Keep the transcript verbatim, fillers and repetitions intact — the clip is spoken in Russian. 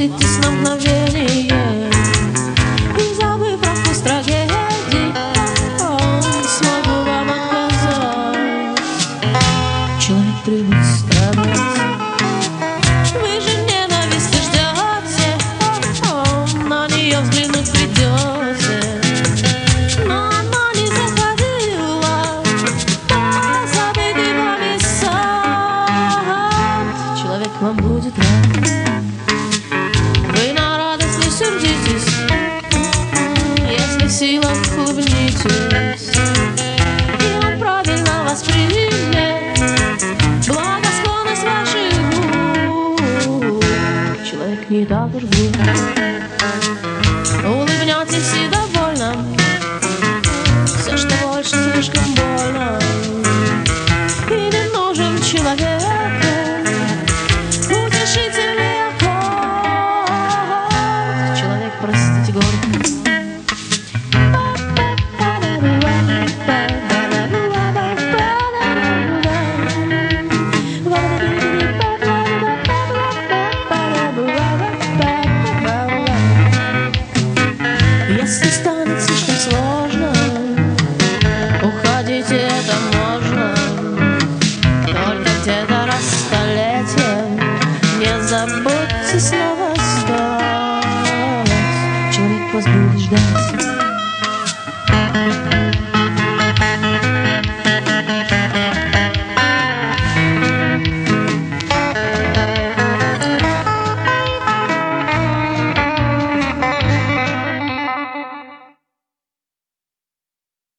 согласитесь на мгновение, и забыв про вкус трагедии, смогу вам отказать. Человек привык страдать. Вы же ненависти ждете, на нее взглянуть придете, но она не заходила забытый вами сад. Человек вам будет рад. Вы на радость не сердитесь, если в силах улыбнитесь, и он правильно вас примет, благосклонность ваших губ. Человек не так уж глуп.